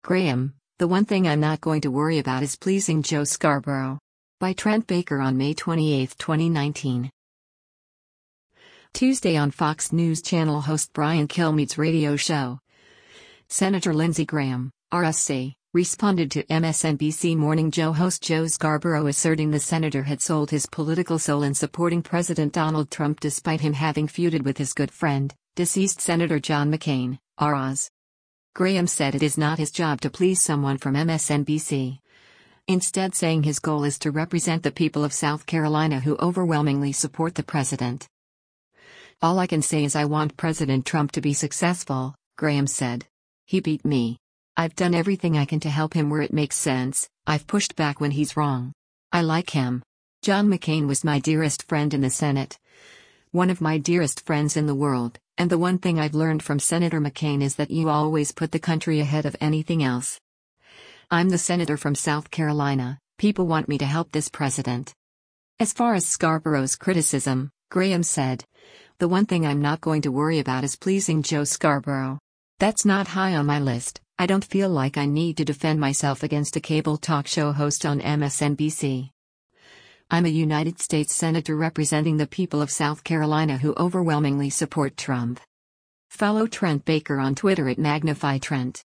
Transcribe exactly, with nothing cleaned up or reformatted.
Graham, the one thing I'm not going to worry about is pleasing Joe Scarborough. By Trent Baker on May twenty-eighth, twenty nineteen. Tuesday on Fox News Channel host Brian Kilmeade's radio show, Senator Lindsey Graham, R S C, responded to M S N B C Morning Joe host Joe Scarborough asserting the senator had sold his political soul in supporting President Donald Trump despite him having feuded with his good friend, deceased Senator John McCain, R S. Graham said it is not his job to please someone from M S N B C. Instead, saying his goal is to represent the people of South Carolina who overwhelmingly support the president. All I can say is I want President Trump to be successful, Graham said. He beat me. I've done everything I can to help him where it makes sense. I've pushed back when he's wrong. I like him. John McCain was my dearest friend in the Senate. One of my dearest friends in the world, and the one thing I've learned from Senator McCain is that you always put the country ahead of anything else. I'm the senator from South Carolina. People want me to help this president. As far as Scarborough's criticism, Graham said, the one thing I'm not going to worry about is pleasing Joe Scarborough. That's not high on my list. I don't feel like I need to defend myself against a cable talk show host on M S N B C. I'm a United States Senator representing the people of South Carolina who overwhelmingly support Trump. Follow Trent Baker on Twitter at Magnify Trent.